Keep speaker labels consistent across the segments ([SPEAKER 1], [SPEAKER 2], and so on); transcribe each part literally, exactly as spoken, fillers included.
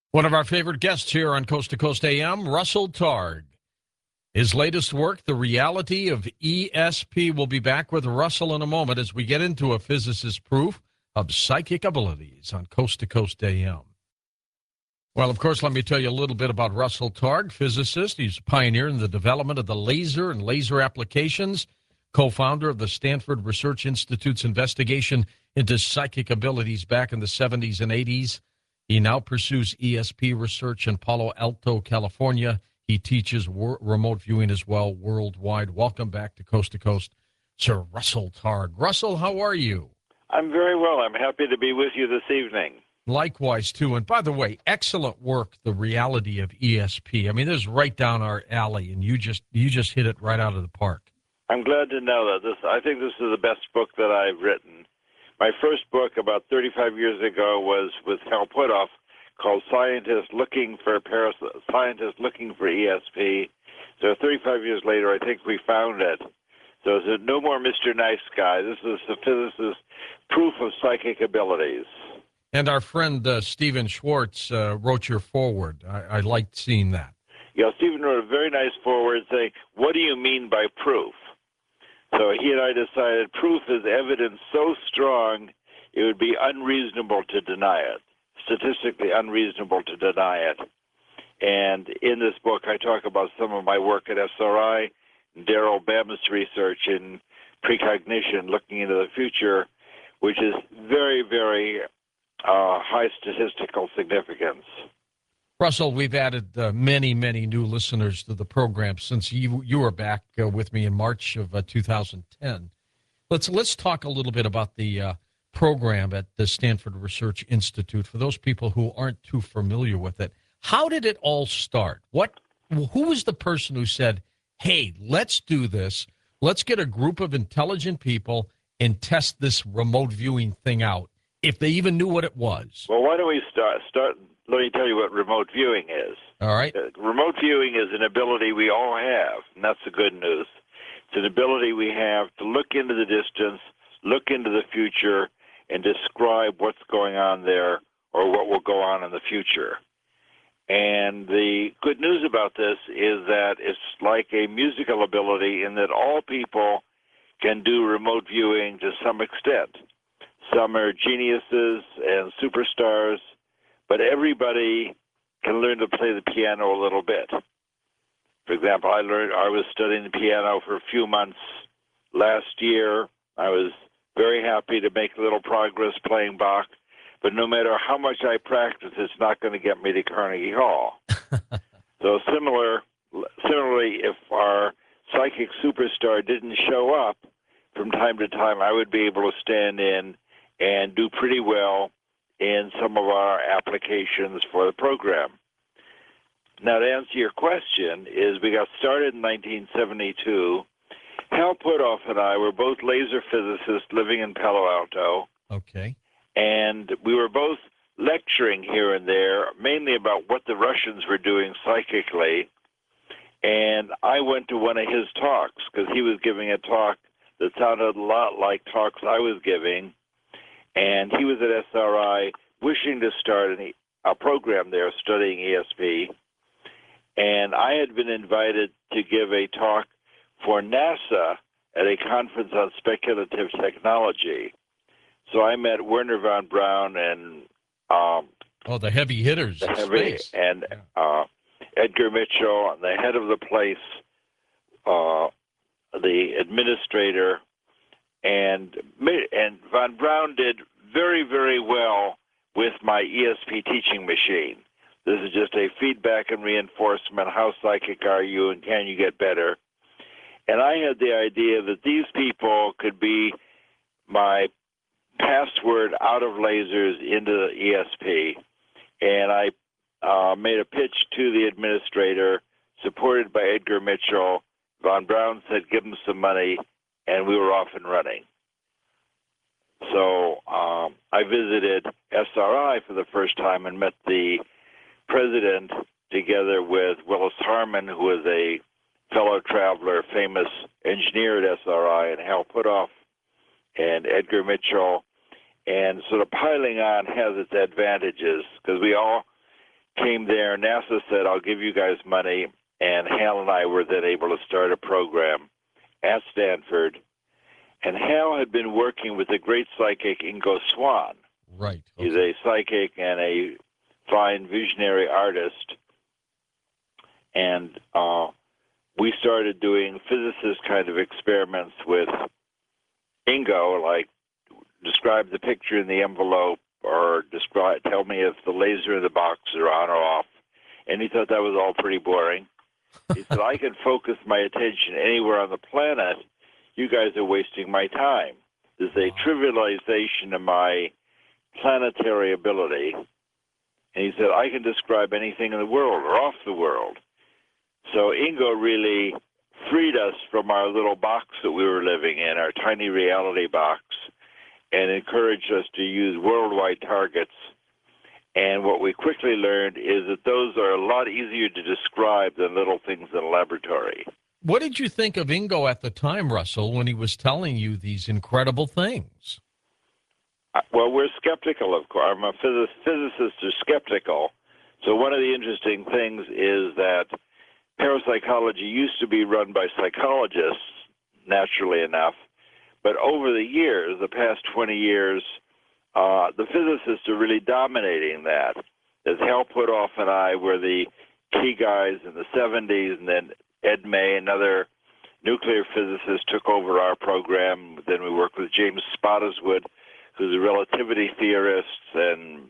[SPEAKER 1] One of our favorite guests here on Coast to Coast A M, Russell Targ. His latest work, The Reality of E S P. We'll be back with Russell in a moment as we get into a physicist's proof of psychic abilities on Coast to Coast A M. Well, of course, let me tell you a little bit about Russell Targ, physicist. He's a pioneer in the development of the laser and laser applications, co-founder of the Stanford Research Institute's investigation into psychic abilities back in the seventies and eighties. He now pursues E S P research in Palo Alto, California. He teaches wor- remote viewing as well worldwide. Welcome back to Coast to Coast, Sir Russell Targ. Russell, how are you?
[SPEAKER 2] I'm very well. I'm happy to be with you this evening.
[SPEAKER 1] Likewise, too. And by the way, excellent work, The Reality of E S P. I mean, this is right down our alley, and you just you just hit it right out of the park.
[SPEAKER 2] I'm glad to know that. This, I think this is the best book that I've written. My first book about thirty-five years ago was with Hal Puthoff, called Scientists Looking for Paras- Scientists Looking for E S P. So thirty-five years later, I think we found it. So it's no more Mister Nice Guy. This is the physicist's proof of psychic abilities.
[SPEAKER 1] And our friend uh, Stephen Schwartz uh, wrote your foreword. I, I liked seeing that.
[SPEAKER 2] Yeah, Stephen wrote a very nice foreword saying, what do you mean by proof? So he and I decided proof is evidence so strong it would be unreasonable to deny it, statistically unreasonable to deny it. And in this book, I talk about some of my work at S R I, Daryl Bem's research in precognition, looking into the future, which is very, very uh, high statistical significance.
[SPEAKER 1] Russell, we've added uh, many, many new listeners to the program since you you were back uh, with me in March of uh, two thousand ten. Let's let's talk a little bit about the uh, program at the Stanford Research Institute for those people who aren't too familiar with it. How did it all start? What who was the person who said, "Hey, let's do this. Let's get a group of intelligent people and test this remote viewing thing out," if they even knew what it was?
[SPEAKER 2] Well, why don't we start start let me tell you what remote viewing is.
[SPEAKER 1] All right.
[SPEAKER 2] Uh, remote viewing is an ability we all have, and that's the good news. It's an ability we have to look into the distance, look into the future, and describe what's going on there or what will go on in the future. And the good news about this is that it's like a musical ability in that all people can do remote viewing to some extent. Some are geniuses and superstars, but everybody can learn to play the piano a little bit. For example, I learned I was studying the piano for a few months last year. I was very happy to make a little progress playing Bach, but no matter how much I practice, it's not going to get me to Carnegie Hall. So similar, similarly, if our psychic superstar didn't show up from time to time, I would be able to stand in and do pretty well in some of our applications for the program. Now, to answer your question, is we got started in nineteen seventy-two. Hal Puthoff and I were both laser physicists living in Palo Alto.
[SPEAKER 1] Okay.
[SPEAKER 2] And we were both lecturing here and there, mainly about what the Russians were doing psychically. And I went to one of his talks because he was giving a talk that sounded a lot like talks I was giving. And he was at S R I wishing to start an, a program there studying E S P. And I had been invited to give a talk for NASA at a conference on speculative technology. So I met Wernher von Braun and um,
[SPEAKER 1] oh, the heavy hitters,
[SPEAKER 2] the
[SPEAKER 1] of
[SPEAKER 2] heavy,
[SPEAKER 1] space.
[SPEAKER 2] and uh, Edgar Mitchell, and the head of the place, uh, the administrator, and and von Braun did very, very well with my E S P teaching machine. This is just a feedback and reinforcement. How psychic are you, and can you get better? And I had the idea that these people could be my password out of lasers into the E S P. And I uh, made a pitch to the administrator, supported by Edgar Mitchell. Von Braun said, give him some money, and we were off and running. So um, I visited S R I for the first time and met the president together with Willis Harman, who was a fellow traveler, famous engineer at S R I, and Hal Puthoff and Edgar Mitchell. And sort of piling on has its advantages because we all came there. NASA said, I'll give you guys money. And Hal and I were then able to start a program at Stanford. And Hal had been working with the great psychic Ingo Swann.
[SPEAKER 1] Right. Okay.
[SPEAKER 2] He's a psychic and a fine visionary artist. And uh, we started doing physicist kind of experiments with Ingo, like describe the picture in the envelope or describe, tell me if the laser in the box are on or off. And he thought that was all pretty boring. He said, I can focus my attention anywhere on the planet. You guys are wasting my time. There's a trivialization of my planetary ability. And he said, I can describe anything in the world or off the world. So Ingo really freed us from our little box that we were living in, our tiny reality box, and encouraged us to use worldwide targets. And what we quickly learned is that those are a lot easier to describe than little things in a laboratory.
[SPEAKER 1] What did you think of Ingo at the time, Russell, when he was telling you these incredible things?
[SPEAKER 2] Uh, well, we're skeptical, of course. I'm a phys- physicist who's skeptical. So one of the interesting things is that parapsychology used to be run by psychologists, naturally enough. But over the years, the past twenty years, uh, the physicists are really dominating that. As Hal Puthoff and I were the key guys in the seventies, and then Ed May, another nuclear physicist, took over our program. Then we worked with James Spottiswoode, who's a relativity theorist, and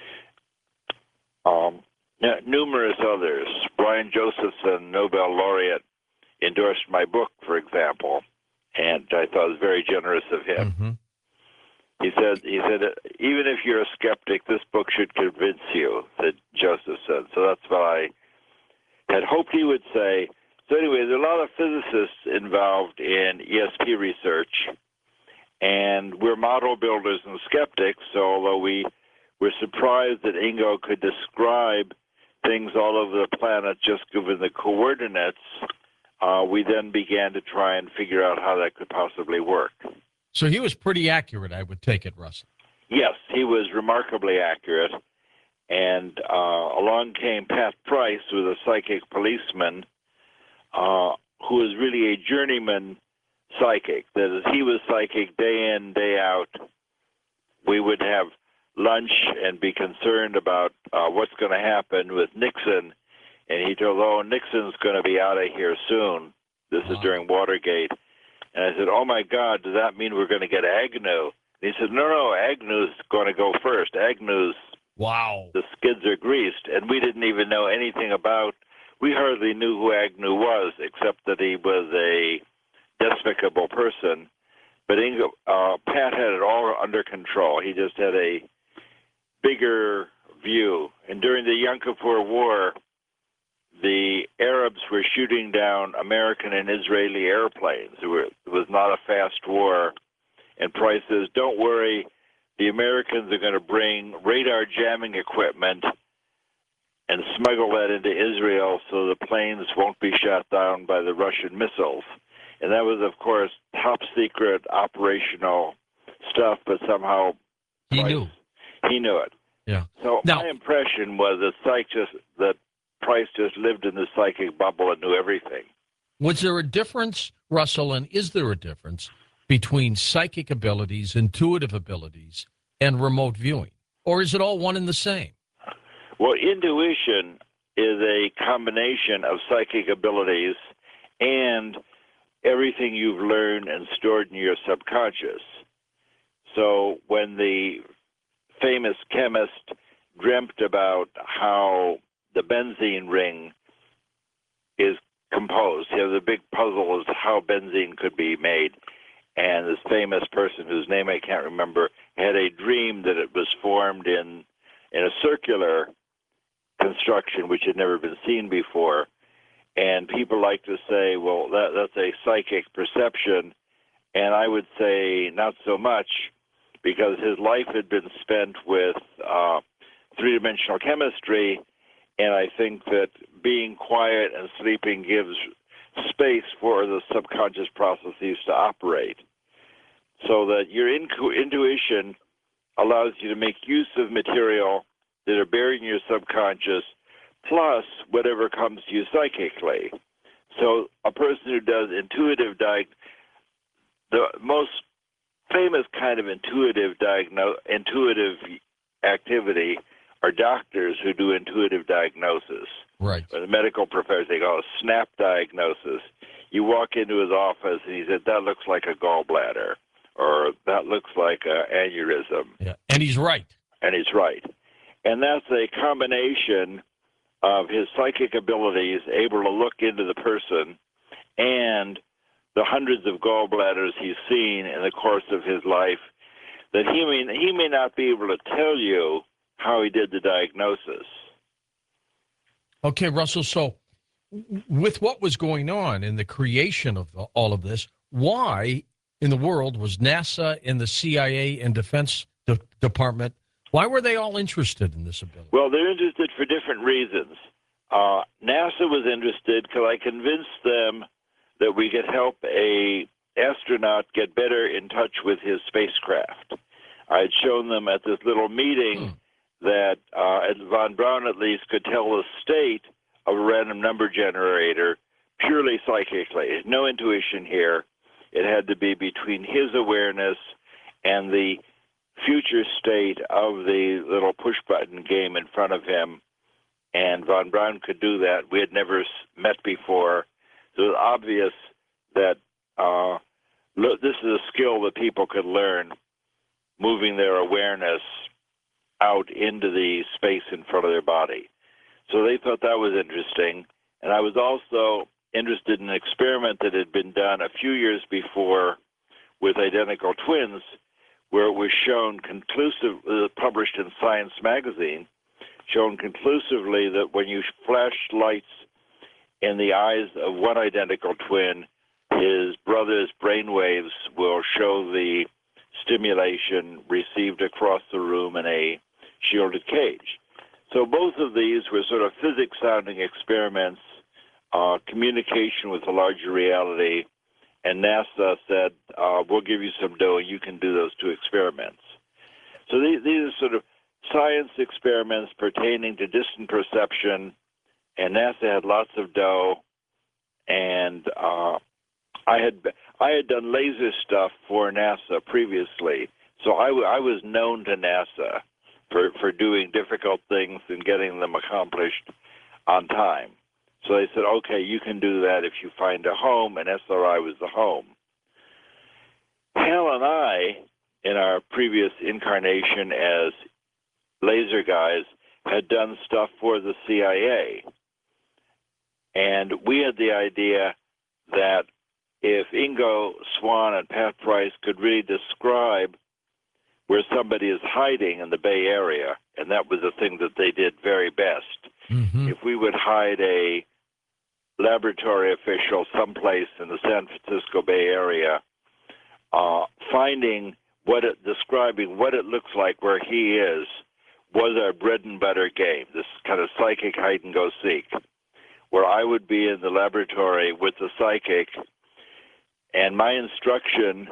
[SPEAKER 2] um, numerous others. Brian Josephson, Nobel laureate, endorsed my book, for example, and I thought it was very generous of him.
[SPEAKER 1] Mm-hmm.
[SPEAKER 2] He said, "He said, even if you're a skeptic, this book should convince you," said Josephson. So that's what I had hoped he would say. So anyway, there are a lot of physicists involved in E S P research, and we're model builders and skeptics. So although we were surprised that Ingo could describe things all over the planet just given the coordinates, uh, we then began to try and figure out how that could possibly work.
[SPEAKER 1] So he was pretty accurate, I would take it, Russell.
[SPEAKER 2] Yes, he was remarkably accurate. And uh, along came Pat Price, who was a psychic policeman, uh, who was really a journeyman psychic. That is, he was psychic day in, day out. We would have lunch and be concerned about uh, what's going to happen with Nixon. And he told, oh, Nixon's going to be out of here soon. This wow. is during Watergate. And I said, oh, my God, does that mean we're going to get Agnew? And he said, no, no, Agnew's going to go first. Agnew's,
[SPEAKER 1] wow,
[SPEAKER 2] the skids are greased. And we didn't even know anything about, we hardly knew who Agnew was, except that he was a despicable person. But Ingo, uh, Pat had it all under control. He just had a bigger view. And during the Yom Kippur War, the Arabs were shooting down American and Israeli airplanes. It was not a fast war. And Price says, don't worry, the Americans are going to bring radar jamming equipment and smuggle that into Israel so the planes won't be shot down by the Russian missiles. And that was, of course, top secret operational stuff, but somehow
[SPEAKER 1] he
[SPEAKER 2] Price,
[SPEAKER 1] knew.
[SPEAKER 2] He knew it.
[SPEAKER 1] Yeah.
[SPEAKER 2] So
[SPEAKER 1] now,
[SPEAKER 2] my impression was that psych just that Price just lived in the psychic bubble and knew everything.
[SPEAKER 1] Was there a difference, Russell, and is there a difference between psychic abilities, intuitive abilities, and remote viewing? Or is it all one and the same?
[SPEAKER 2] Well, intuition is a combination of psychic abilities and everything you've learned and stored in your subconscious. So when the famous chemist dreamt about how the benzene ring is composed, you know, the big puzzle is how benzene could be made. And this famous person, whose name I can't remember, had a dream that it was formed in in a circular construction which had never been seen before. And people like to say, well, that, that's a psychic perception. And I would say not so much, because his life had been spent with uh, three-dimensional chemistry, and I think that being quiet and sleeping gives space for the subconscious processes to operate. So that your intu- intuition allows you to make use of material that are buried in your subconscious, plus whatever comes to you psychically. So a person who does intuitive diag, the most famous kind of intuitive diagno- intuitive activity are doctors who do intuitive diagnosis.
[SPEAKER 1] Right.
[SPEAKER 2] Or the medical profession, they call it snap diagnosis. You walk into his office and he said, that looks like a gallbladder, or that looks like an aneurysm.
[SPEAKER 1] Yeah, and he's right.
[SPEAKER 2] And he's right. And that's a combination of his psychic abilities, able to look into the person, and the hundreds of gallbladders he's seen in the course of his life, that he may, he may not be able to tell you how he did the diagnosis.
[SPEAKER 1] Okay, Russell, so with what was going on in the creation of all of this, why in the world was NASA and the C I A and Defense De- Department, why were they all interested in this ability?
[SPEAKER 2] Well, they're interested for different reasons. Uh, NASA was interested because I convinced them that we could help a astronaut get better in touch with his spacecraft. I had shown them at this little meeting hmm. that uh, von Braun at least could tell the state of a random number generator purely psychically. No intuition here. It had to be between his awareness and the future state of the little push-button game in front of him, and von Braun could do that. We had never met before. So it was obvious that uh, look, this is a skill that people could learn, moving their awareness out into the space in front of their body. So they thought that was interesting. And I was also interested in an experiment that had been done a few years before with identical twins, where it was shown conclusive, uh, published in Science magazine, shown conclusively that when you flash lights in the eyes of one identical twin, his brother's brainwaves will show the stimulation received across the room in a shielded cage. So both of these were sort of physics-sounding experiments, uh, communication with a larger reality, and NASA said, uh, we'll give you some dough and you can do those two experiments. So these, these are sort of science experiments pertaining to distant perception, and NASA had lots of dough, and uh, I had I had done laser stuff for NASA previously, so I, w- I was known to NASA for, for doing difficult things and getting them accomplished on time. So they said, okay, you can do that if you find a home, and S R I was the home. Hal and I, in our previous incarnation as laser guys, had done stuff for the C I A. And we had the idea that if Ingo Swann and Pat Price could really describe where somebody is hiding in the Bay Area, and that was the thing that they did very best, mm-hmm. if we would hide a laboratory official someplace in the San Francisco Bay Area, uh, finding what it, describing what it looks like where he is, was our bread and butter game, this kind of psychic hide and go seek, where I would be in the laboratory with the psychic, and my instruction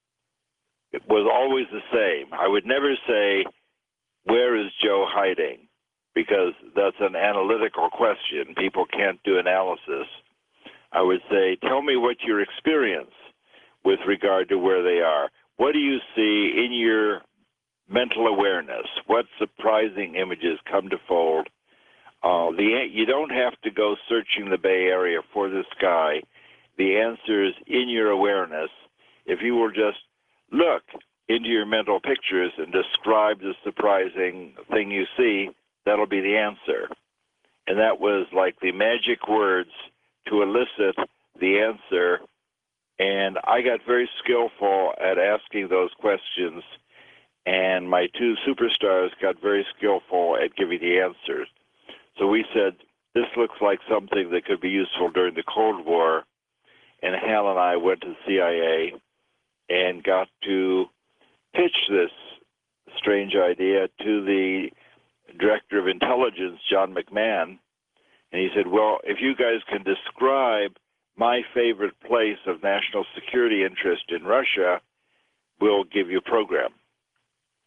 [SPEAKER 2] was always the same. I would never say, where is Joe hiding? Because that's an analytical question. People can't do analysis. I would say, tell me what your experience with regard to where they are. What do you see in your mental awareness? What surprising images come to fold? Uh, the you don't have to go searching the Bay Area for this guy. The answer is in your awareness. If you will just look into your mental pictures and describe the surprising thing you see, that'll be the answer. And that was like the magic words to elicit the answer. And I got very skillful at asking those questions, and my two superstars got very skillful at giving the answers. So we said, this looks like something that could be useful during the Cold War. And Hal and I went to the C I A and got to pitch this strange idea to the Director of Intelligence, John McMahon. And he said, well, if you guys can describe my favorite place of national security interest in Russia, we'll give you a program.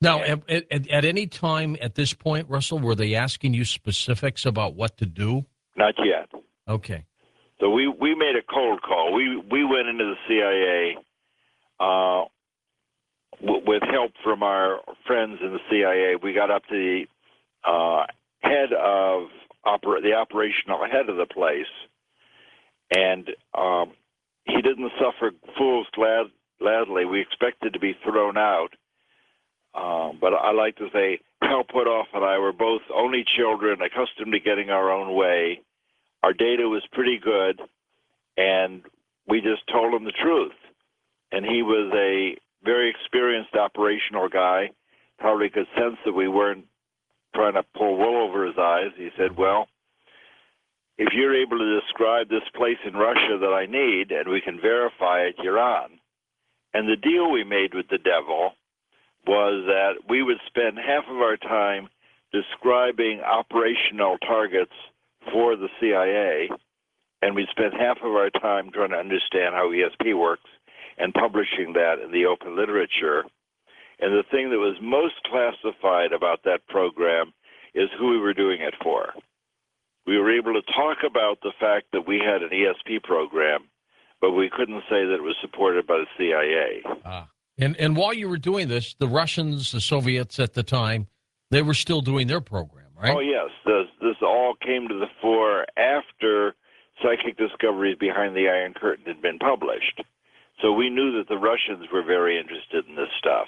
[SPEAKER 1] Now,
[SPEAKER 2] And
[SPEAKER 1] at, at, at any time at this point, Russell, were they asking you specifics about what to do?
[SPEAKER 2] not yet.
[SPEAKER 1] Okay.
[SPEAKER 2] So we, we made a cold call. We we went into the C I A uh, w- with help from our friends in the C I A. We got up to the uh, head of oper- the operational head of the place, and um, he didn't suffer fools glad- gladly. We expected to be thrown out, uh, but I like to say Hal Puthoff and I were both only children, accustomed to getting our own way. Our data was pretty good, and we just told him the truth. And he was a very experienced operational guy, probably could sense that we weren't trying to pull wool over his eyes. He said, well, if you're able to describe this place in Russia that I need and we can verify it, you're on. And the deal we made with the devil was that we would spend half of our time describing operational targets for the C I A, and we spent half of our time trying to understand how E S P works and publishing that in the open literature. And the thing that was most classified about that program is who we were doing it for. We were able to talk about the fact that we had an E S P program, but we couldn't say that it was supported by the C I A.
[SPEAKER 1] Ah. And, and while you were doing this, the Russians, the Soviets at the time, they were still doing their program, right?
[SPEAKER 2] Oh, yes. This, this all came to the fore after Psychic Discoveries Behind the Iron Curtain had been published. So we knew that the Russians were very interested in this stuff.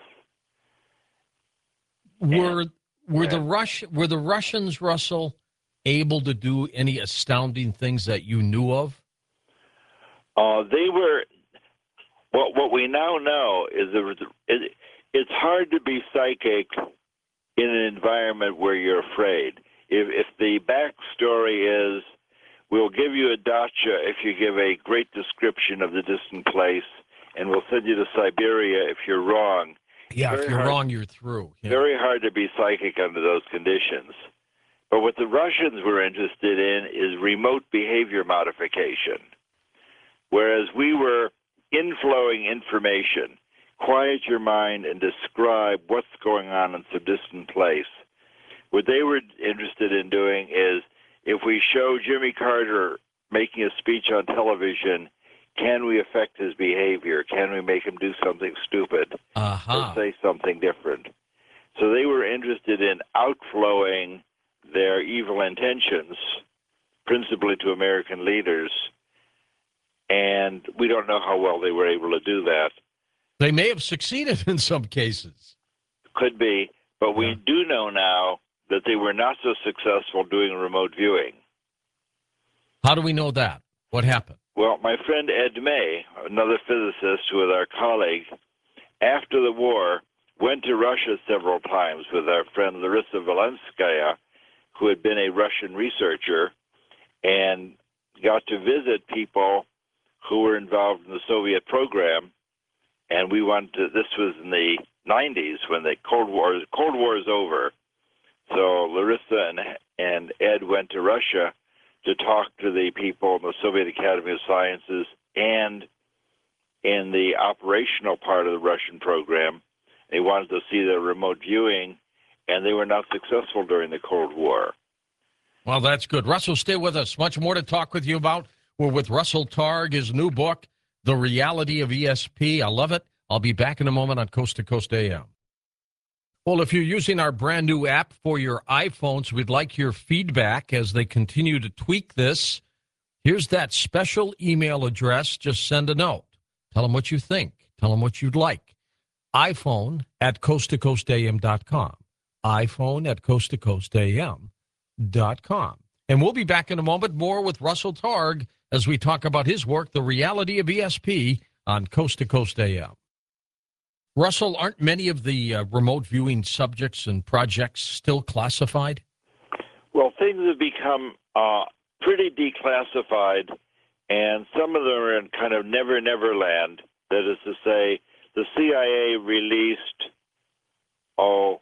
[SPEAKER 1] Were
[SPEAKER 2] And,
[SPEAKER 1] were the
[SPEAKER 2] and,
[SPEAKER 1] Rush were the Russians, Russell, able to do any astounding things that you knew of?
[SPEAKER 2] Uh, they were. What what we now know is that it, it's hard to be psychic in an environment where you're afraid. If if the backstory is, we'll give you a dacha if you give a great description of the distant place, and we'll send you to Siberia if you're wrong.
[SPEAKER 1] Yeah,
[SPEAKER 2] Very
[SPEAKER 1] if you're
[SPEAKER 2] hard-
[SPEAKER 1] wrong, you're through. Yeah.
[SPEAKER 2] Very hard to be psychic under those conditions. But what the Russians were interested in is remote behavior modification. Whereas we were inflowing information, quiet your mind and describe what's going on in some distant place. What they were interested in doing is, if we show Jimmy Carter making a speech on television, can we affect his behavior? Can we make him do something stupid
[SPEAKER 1] Uh-huh.
[SPEAKER 2] or say something different? So they were interested in outflowing their evil intentions, principally to American leaders, and we don't know how well they were able to do that.
[SPEAKER 1] They may have succeeded in some cases.
[SPEAKER 2] Could be, but we
[SPEAKER 1] Yeah.
[SPEAKER 2] do know now that they were not so successful doing remote viewing.
[SPEAKER 1] How do we know that? What happened?
[SPEAKER 2] Well, my friend Ed May, another physicist who was our colleague, after the war, went to Russia several times with our friend Larissa Valenskaya, who had been a Russian researcher, and got to visit people who were involved in the Soviet program. And we wanted to, this was in the nineties when the Cold War, Cold War is over. So Larissa and, and Ed went to Russia to talk to the people in the Soviet Academy of Sciences and in the operational part of the Russian program. They wanted to see the remote viewing, and they were not successful during the Cold War.
[SPEAKER 1] Well, that's good. Russell, stay with us. Much more to talk with you about. We're with Russell Targ, his new book, The Reality of E S P. I love it. I'll be back in a moment on Coast to Coast A M. Well, if you're using our brand new app for your iPhones, we'd like your feedback as they continue to tweak this. Here's that special email address. Just send a note. Tell them what you think. Tell them what you'd like. iPhone at coast to coast A M dot com. iPhone at coast to coast A M dot com. And we'll be back in a moment more with Russell Targ as we talk about his work, The Reality of E S P, on Coast to Coast A M. Russell, aren't many of the uh, remote viewing subjects and projects still classified?
[SPEAKER 2] Well, things have become uh, pretty declassified, and some of them are in kind of never, never land. That is to say, the C I A released, oh,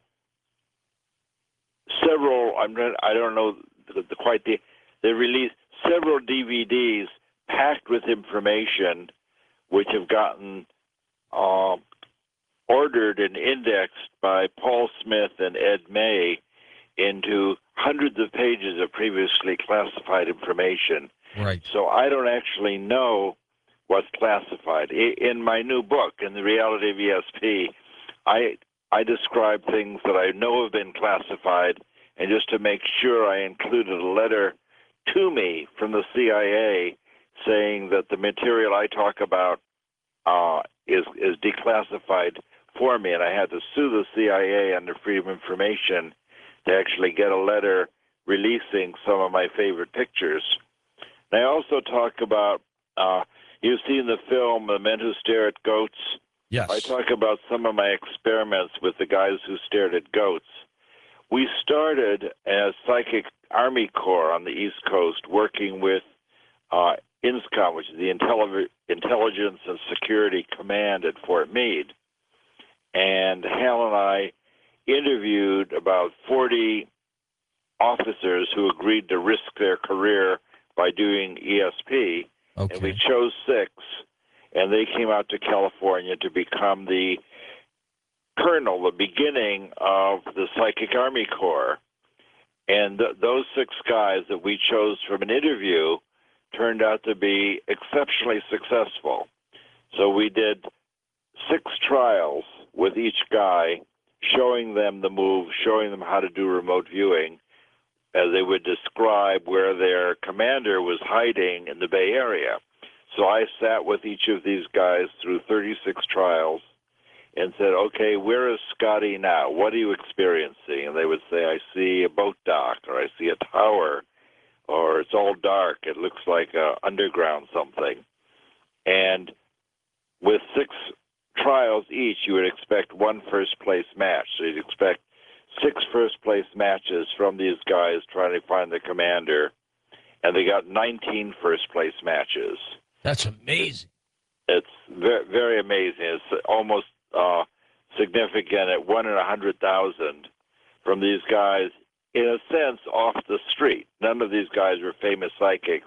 [SPEAKER 2] several, I'm not, I don't know the, the, quite the, they released several D V Ds packed with information which have gotten uh, ordered and indexed by Paul Smith and Ed May into hundreds of pages of previously classified information.
[SPEAKER 1] Right.
[SPEAKER 2] So I don't actually know what's classified. In my new book, In the Reality of E S P, I I describe things that I know have been classified, and just to make sure, I included a letter to me from the C I A saying that the material I talk about uh, is is declassified for me, and I had to sue the C I A under Freedom of Information to actually get a letter releasing some of my favorite pictures. And I also talk about, uh, you've seen the film The Men Who Stare at Goats.
[SPEAKER 1] Yes.
[SPEAKER 2] I talk about some of my experiments with the guys who stared at goats. We started as Psychic Army Corps on the East Coast, working with uh, INSCOM, which is the Intelli- Intelligence and Security Command at Fort Meade. And Hal and I interviewed about forty officers who agreed to risk their career by doing E S P.
[SPEAKER 1] Okay.
[SPEAKER 2] And we chose six, and they came out to California to become the kernel, the beginning of the Psychic Army Corps. And th- those six guys that we chose from an interview turned out to be exceptionally successful. So we did six trials with each guy, showing them the move, showing them how to do remote viewing, as they would describe where their commander was hiding in the Bay Area. So I sat with each of these guys through thirty-six trials and said, okay, where is Scotty now? What are you experiencing? And they would say, I see a boat dock, or I see a tower, or it's all dark. It looks like uh, underground something. And with six trials each, you would expect one first-place match. So you'd expect six first-place matches from these guys trying to find the commander, and they got nineteen first-place matches.
[SPEAKER 1] That's amazing.
[SPEAKER 2] It's very, very amazing. It's almost uh, significant at one in a hundred thousand from these guys, in a sense, off the street. None of these guys were famous psychics,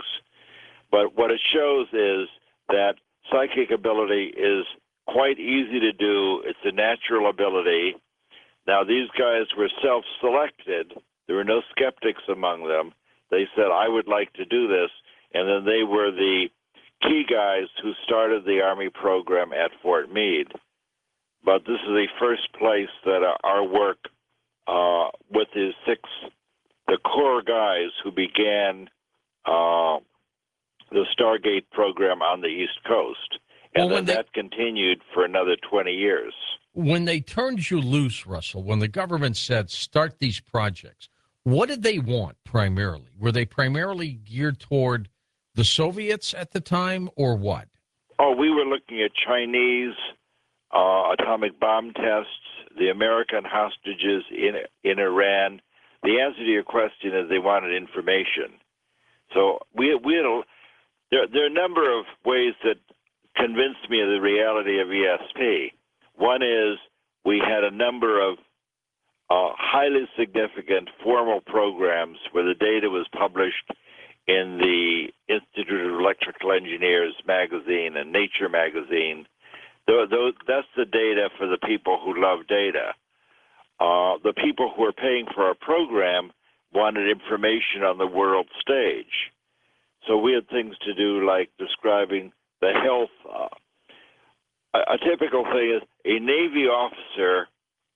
[SPEAKER 2] but what it shows is that psychic ability is quite easy to do. It's a natural ability. Now, these guys were self-selected. There were no skeptics among them. They said, I would like to do this, and then they were the key guys who started the Army program at Fort Meade. But this is the first place that our work uh, with the six, the core guys who began uh, the Stargate program on the East Coast. And
[SPEAKER 1] Well,
[SPEAKER 2] then
[SPEAKER 1] they,
[SPEAKER 2] that continued for another twenty years.
[SPEAKER 1] When they turned you loose, Russell, when the government said start these projects, what did they want primarily? Were they primarily geared toward the Soviets at the time, or what?
[SPEAKER 2] Oh, we were looking at Chinese uh, atomic bomb tests, the American hostages in in Iran. The answer to your question is they wanted information. So we we had a, there there are a number of ways that convinced me of the reality of E S P. One is we had a number of uh, highly significant formal programs where the data was published in the Institute of Electrical Engineers magazine and Nature magazine. Those, those, that's the data for the people who love data. Uh, the people who are paying for our program wanted information on the world stage. So we had things to do like describing the health. Uh, a, a typical thing is a Navy officer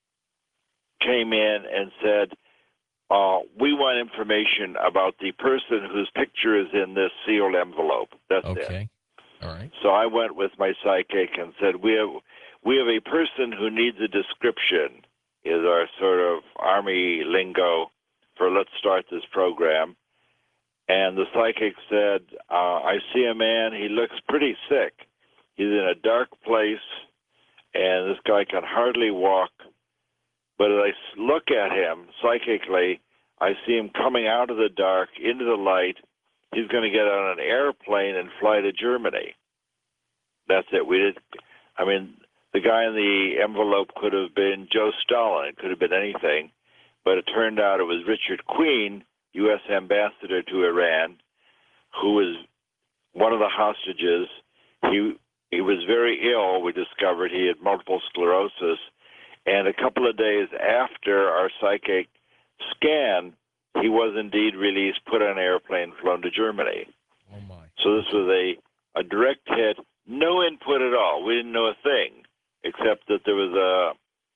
[SPEAKER 2] came in and said, uh, we want information about the person whose picture is in this sealed envelope. That's it.
[SPEAKER 1] Okay. All right.
[SPEAKER 2] So I went with my psychic and said, we have, we have a person who needs a description, is our sort of Army lingo for let's start this program. And the psychic said, uh, I see a man, he looks pretty sick. He's in a dark place, and this guy can hardly walk. But as I look at him psychically, I see him coming out of the dark into the light. He's going to get on an airplane and fly to Germany. That's it. We did. I mean, the guy in the envelope could have been Joe Stalin. It could have been anything. But it turned out it was Richard Queen, U S ambassador to Iran, who was one of the hostages. He He was very ill. We discovered he had multiple sclerosis. And a couple of days after our psychic scan, he was indeed released, put on an airplane, flown to Germany.
[SPEAKER 1] Oh, my.
[SPEAKER 2] So this was a, a direct hit, no input at all. We didn't know a thing, except that there was a,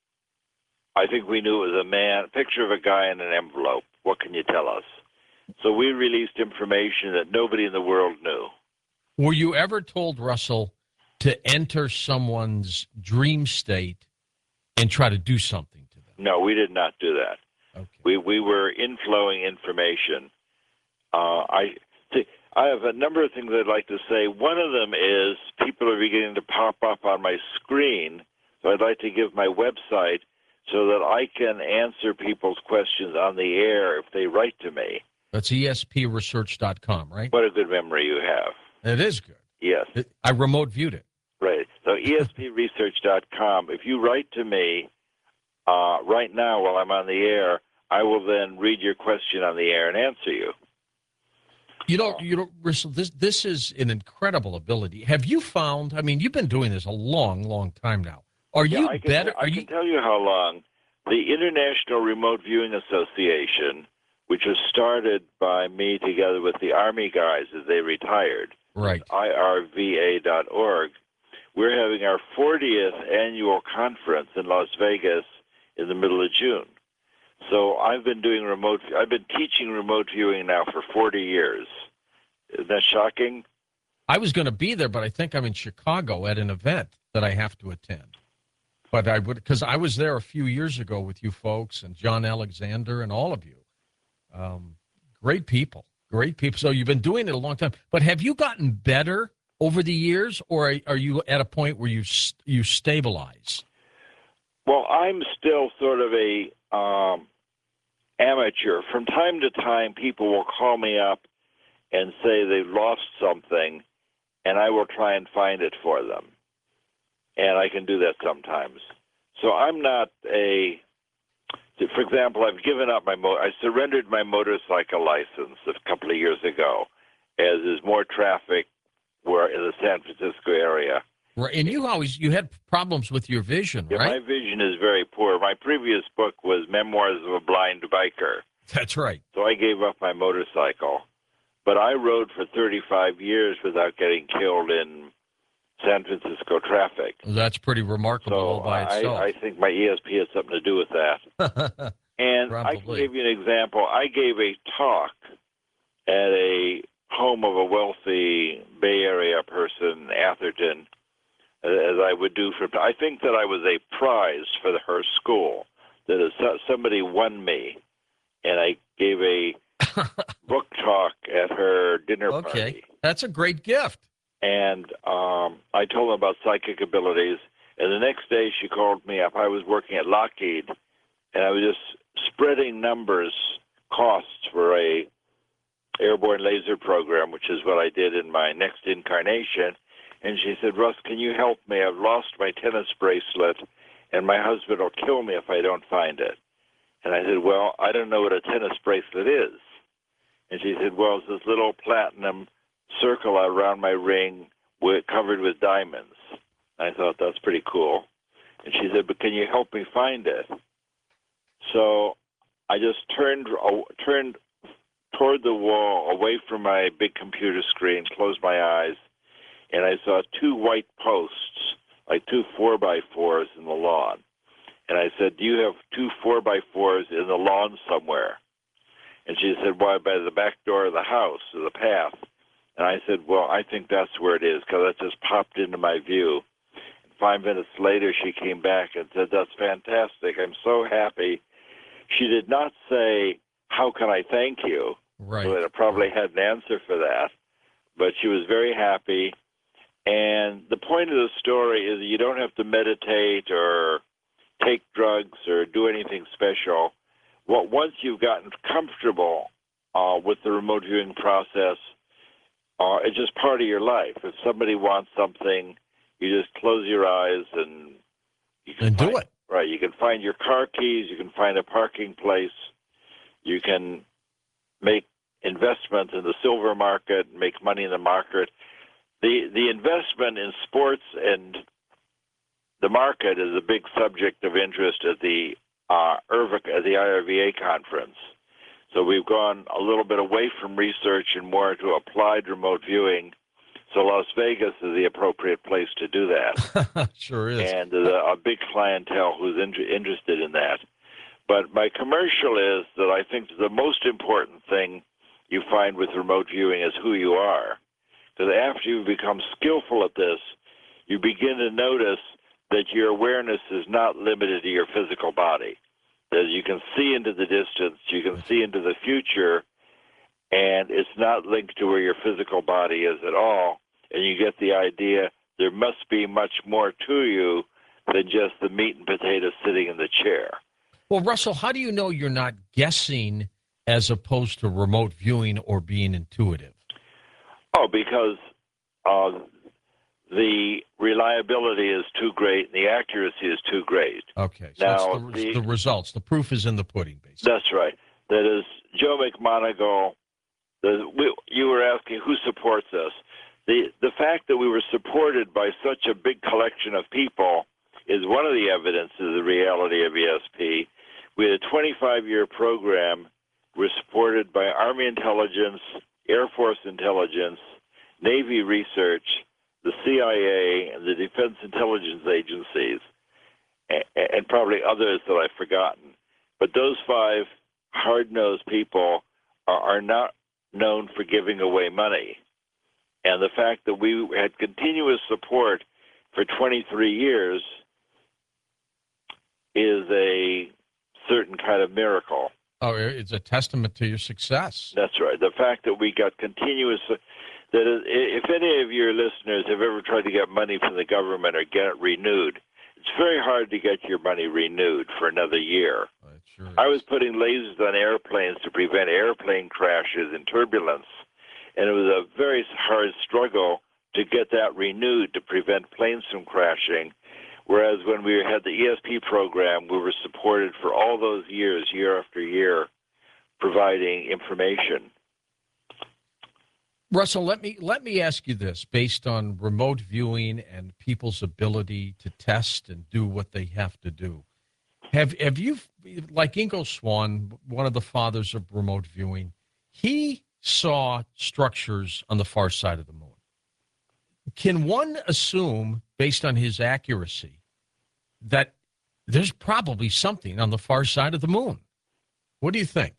[SPEAKER 2] I think we knew it was a man, a picture of a guy in an envelope. What can you tell us? So we released information that nobody in the world knew.
[SPEAKER 1] Were you ever told, Russell, to enter someone's dream state and try to do something to them?
[SPEAKER 2] No, we did not do that.
[SPEAKER 1] Okay.
[SPEAKER 2] We we were inflowing information. Uh, I see, I have a number of things I'd like to say. One of them is people are beginning to pop up on my screen, so I'd like to give my website so that I can answer people's questions on the air if they write to me.
[SPEAKER 1] That's E S P research dot com, right?
[SPEAKER 2] What a good memory you have.
[SPEAKER 1] It is good.
[SPEAKER 2] Yes.
[SPEAKER 1] It, I remote viewed it.
[SPEAKER 2] Right. So E S P research dot com, if you write to me uh, right now while I'm on the air, I will then read your question on the air and answer you.
[SPEAKER 1] You know, you know, Russell, this this is an incredible ability. Have you found? I mean, you've been doing this a long, long time now. Are
[SPEAKER 2] Yeah,
[SPEAKER 1] you
[SPEAKER 2] I can,
[SPEAKER 1] better?
[SPEAKER 2] I
[SPEAKER 1] Are
[SPEAKER 2] can
[SPEAKER 1] you?
[SPEAKER 2] tell you how long. The International Remote Viewing Association, which was started by me together with the Army guys as they retired,
[SPEAKER 1] Right.
[SPEAKER 2] I R V A dot org, we're having our fortieth annual conference in Las Vegas in the middle of June. So I've been doing remote, I've been teaching remote viewing now for forty years. Isn't that shocking?
[SPEAKER 1] I was going to be there, but I think I'm in Chicago at an event that I have to attend. But I would, because I was there a few years ago with you folks and John Alexander and all of you. Um, great people, great people. So you've been doing it a long time. But have you gotten better over the years, or are, are you at a point where you you stabilize?
[SPEAKER 2] Well, I'm still sort of a um, amateur. From time to time, people will call me up and say they've lost something, and I will try and find it for them. And I can do that sometimes. So I'm not a, for example, I've given up my, mo- I surrendered my motorcycle license a couple of years ago, as is more traffic where in the San Francisco area.
[SPEAKER 1] Right. And you always, you had problems with your vision,
[SPEAKER 2] Yeah,
[SPEAKER 1] right?
[SPEAKER 2] my vision is very poor. My previous book was Memoirs of a Blind Biker.
[SPEAKER 1] That's right.
[SPEAKER 2] So I gave up my motorcycle. But I rode for thirty-five years without getting killed in San Francisco traffic.
[SPEAKER 1] That's pretty remarkable all
[SPEAKER 2] So
[SPEAKER 1] by
[SPEAKER 2] I,
[SPEAKER 1] itself.
[SPEAKER 2] I think my E S P has something to do with that. And I can
[SPEAKER 1] Probably.
[SPEAKER 2] give you an example. I gave a talk at a home of a wealthy Bay Area person, Atherton, as I would do for. I think that I was a prize for the, her school. That is, somebody won me, and I gave a book talk at her dinner
[SPEAKER 1] Okay.
[SPEAKER 2] party.
[SPEAKER 1] That's a great gift.
[SPEAKER 2] And um, I told them about psychic abilities. And the next day she called me up. I was working at Lockheed, and I was just spreading numbers, costs for a airborne laser program, which is what I did in my next incarnation. And she said, Russ, can you help me? I've lost my tennis bracelet, and my husband will kill me if I don't find it. And I said, well, I don't know what a tennis bracelet is. And she said, well, it's this little platinum circle around my ring with, covered with diamonds. I thought, that's pretty cool. And she said, but can you help me find it? So I just turned uh, turned toward the wall, away from my big computer screen, closed my eyes, and I saw two white posts, like two four by fours in the lawn. And I said, do you have two four by fours in the lawn somewhere? And she said, why, by the back door of the house, or the path. And I said, well, I think that's where it is, because that just popped into my view. And five minutes later, she came back and said, that's fantastic. I'm so happy. She did not say, how can I thank you?
[SPEAKER 1] Right.
[SPEAKER 2] So I probably had an answer for that. But she was very happy. And the point of the story is you don't have to meditate or take drugs or do anything special. Well, once you've gotten comfortable uh, with the remote viewing process, uh, it's just part of your life. If somebody wants something, you just close your eyes and you can
[SPEAKER 1] And
[SPEAKER 2] find,
[SPEAKER 1] do it.
[SPEAKER 2] Right. You can find your car keys. You can find a parking place. You can make investments in the silver market, make money in the market. the the investment in sports and the market is a big subject of interest at the uh, I R V A, at the I R V A conference. So we've gone a little bit away from research and more to applied remote viewing. So Las Vegas is the appropriate place to do that.
[SPEAKER 1] Sure is.
[SPEAKER 2] And there's a, a big clientele who's in, interested in that. But my commercial is that I think the most important thing you find with remote viewing is who you are. Because after you become skillful at this, you begin to notice that your awareness is not limited to your physical body. That you can see into the distance, you can see into the future, and it's not linked to where your physical body is at all. And you get the idea there must be much more to you than just the meat and potatoes sitting in the chair.
[SPEAKER 1] Well, Russell, how do you know you're not guessing as opposed to remote viewing or being intuitive?
[SPEAKER 2] Oh, because uh, the reliability is too great and the accuracy is too great.
[SPEAKER 1] Okay, so
[SPEAKER 2] now,
[SPEAKER 1] it's the,
[SPEAKER 2] the,
[SPEAKER 1] the results. The proof is in the pudding, basically.
[SPEAKER 2] That's right. That is, Joe McMoneagle, the, we, you were asking who supports us. The, the fact that we were supported by such a big collection of people is one of the evidence of the reality of E S P. We had a twenty-five-year program. We're supported by Army intelligence, Air Force intelligence, Navy research, the C I A, and the Defense Intelligence Agencies, and, and probably others that I've forgotten. But those five hard-nosed people are, are not known for giving away money. And the fact that we had continuous support for twenty-three years is a certain kind of miracle.
[SPEAKER 1] Oh, it's a testament to your success.
[SPEAKER 2] That's right. The fact that we got continuous, that is, if any of your listeners have ever tried to get money from the government or get it renewed, it's very hard to get your money renewed for another year.
[SPEAKER 1] Oh, it sure is.
[SPEAKER 2] I was putting lasers on airplanes to prevent airplane crashes and turbulence, and it was a very hard struggle to get that renewed to prevent planes from crashing. Whereas when we had the E S P program, we were supported for all those years, year after year, providing information.
[SPEAKER 1] Russell, let me let me ask you this, based on remote viewing and people's ability to test and do what they have to do. Have have you, like Ingo Swann, one of the fathers of remote viewing, he saw structures on the far side of the moon. Can one assume, based on his accuracy, that there's probably something on the far side of the moon? What do you think?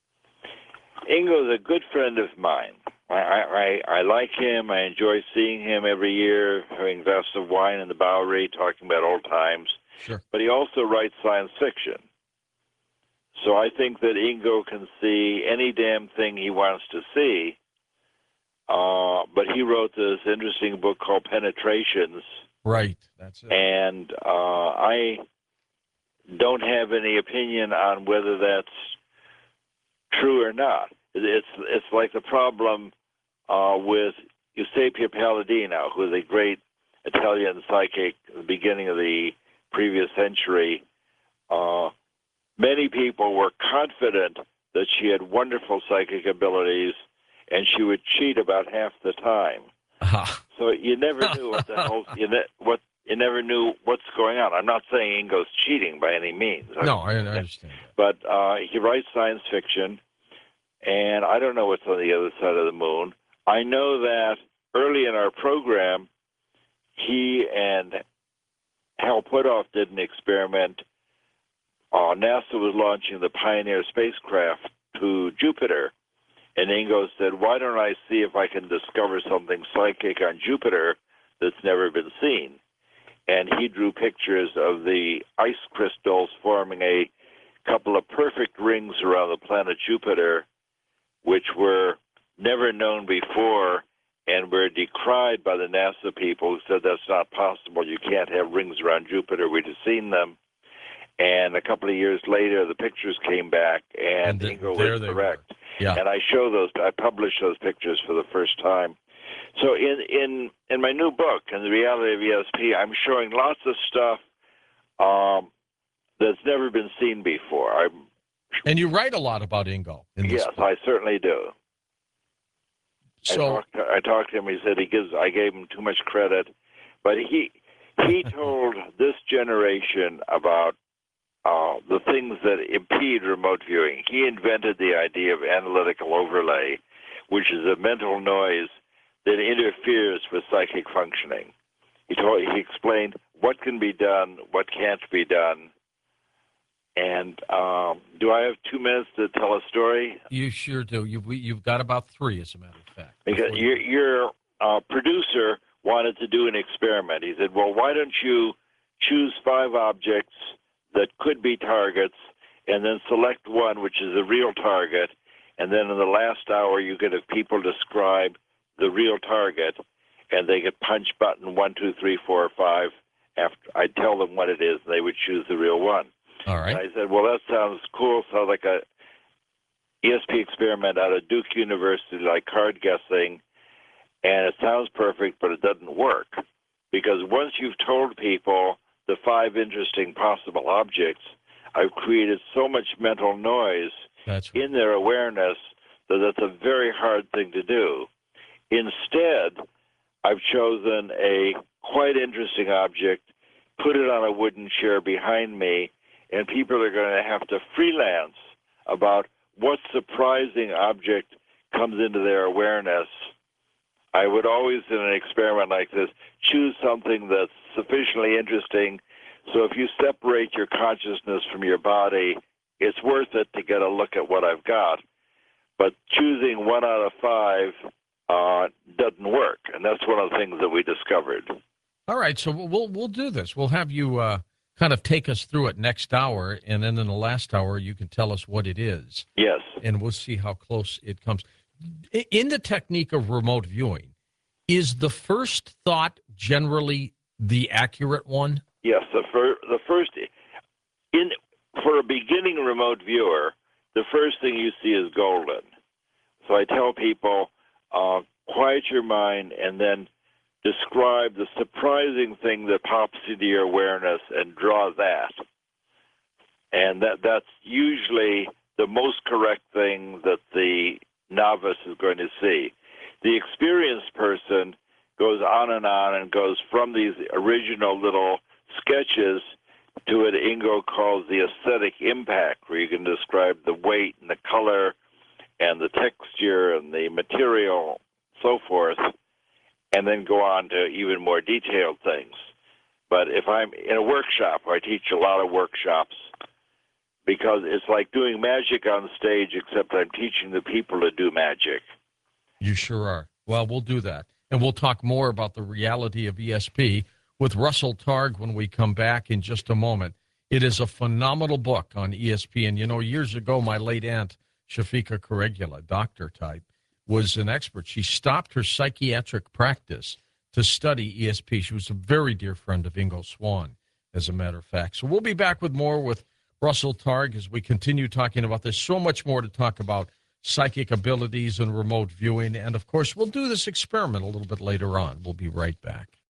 [SPEAKER 2] Ingo's a good friend of mine. I, I, I like him. I enjoy seeing him every year, having a glass of wine in the Bowery, talking about old times.
[SPEAKER 1] Sure.
[SPEAKER 2] But he also writes science fiction. So I think that Ingo can see any damn thing he wants to see. Uh, but he wrote this interesting book called Penetrations.
[SPEAKER 1] Right, that's it.
[SPEAKER 2] And uh, I don't have any opinion on whether that's true or not. It's it's like the problem uh, with Eusapia Palladino, who was a great Italian psychic at the beginning of the previous century. Uh, many people were confident that she had wonderful psychic abilities, and she would cheat about half the time.
[SPEAKER 1] Uh-huh.
[SPEAKER 2] So you never knew what the hell you ne- what you never knew what's going on. I'm not saying Ingo's cheating by any means.
[SPEAKER 1] No, I, I understand that.
[SPEAKER 2] But uh, he writes science fiction, and I don't know what's on the other side of the moon. I know that early in our program, he and Hal Puthoff did an experiment. Uh, NASA was launching the Pioneer spacecraft to Jupiter. And Ingo said, why don't I see if I can discover something psychic on Jupiter that's never been seen? And he drew pictures of the ice crystals forming a couple of perfect rings around the planet Jupiter, which were never known before and were decried by the NASA people who said that's not possible. You can't have rings around Jupiter. We'd have seen them. And a couple of years later, the pictures came back, and, and the, Ingo was correct.
[SPEAKER 1] Yeah.
[SPEAKER 2] And I show those, I published those pictures for the first time. So in, in, in my new book, In the Reality of E S P, I'm showing lots of stuff um, that's never been seen before. I'm,
[SPEAKER 1] and you write a lot about Ingo. In this
[SPEAKER 2] yes,
[SPEAKER 1] book.
[SPEAKER 2] I certainly do.
[SPEAKER 1] So
[SPEAKER 2] I talked, to, I talked to him. He said he gives. I gave him too much credit, but he he told this generation about uh, the things that impede remote viewing. He invented the idea of analytical overlay, which is a mental noise that interferes with psychic functioning. He told, he explained what can be done, what can't be done. And um, do I have two minutes to tell a story?
[SPEAKER 1] you sure do. You've, you've got about three, as a matter of fact.
[SPEAKER 2] Because
[SPEAKER 1] before
[SPEAKER 2] your,
[SPEAKER 1] you-
[SPEAKER 2] your uh, producer wanted to do an experiment. He said, well, why don't you choose five objects that could be targets and then select one, which is a real target, and then in the last hour you could have people describe the real target, and they could punch button one, two, three, four, or five. After I'd tell them what it is, and they would choose the real one.
[SPEAKER 1] All right.
[SPEAKER 2] And I said, well, that sounds cool. Sounds like a E S P experiment out of Duke University, like card guessing, and it sounds perfect, but it doesn't work. Because once you've told people the five interesting possible objects, I've created so much mental noise
[SPEAKER 1] That's right.
[SPEAKER 2] in their awareness that that's a very hard thing to do. Instead, I've chosen a quite interesting object, put it on a wooden chair behind me, and people are going to have to freelance about what surprising object comes into their awareness. I would always, in an experiment like this, choose something that's sufficiently interesting so if you separate your consciousness from your body, it's worth it to get a look at what I've got. But choosing one out of five uh, doesn't work, and that's one of the things that we discovered.
[SPEAKER 1] All right, so we'll we'll do this. We'll have you uh, kind of take us through it next hour, and then in the last hour you can tell us what it is.
[SPEAKER 2] Yes.
[SPEAKER 1] And we'll see how close it comes. In the technique of remote viewing, is the first thought generally the accurate one?
[SPEAKER 2] Yes, the, fir- the first, in for a beginning remote viewer, the first thing you see is golden. So I tell people, uh, quiet your mind and then describe the surprising thing that pops into your awareness and draw that. And that that's usually the most correct thing that the novice is going to see. The experienced person goes on and on and goes from these original little sketches to what Ingo calls the aesthetic impact, where you can describe the weight and the color and the texture and the material, so forth, and then go on to even more detailed things. But if I'm in a workshop, I teach a lot of workshops, because it's like doing magic on stage, except I'm teaching the people to do magic.
[SPEAKER 1] You sure are. Well, we'll do that. And we'll talk more about the reality of E S P with Russell Targ when we come back in just a moment. It is a phenomenal book on E S P. And, you know, years ago, my late aunt, Shafika Corregula, doctor type, was an expert. She stopped her psychiatric practice to study E S P. She was a very dear friend of Ingo Swann, as a matter of fact. So we'll be back with more with Russell Targ as we continue talking about this. So much more to talk about psychic abilities and remote viewing. And, of course, we'll do this experiment a little bit later on. We'll be right back.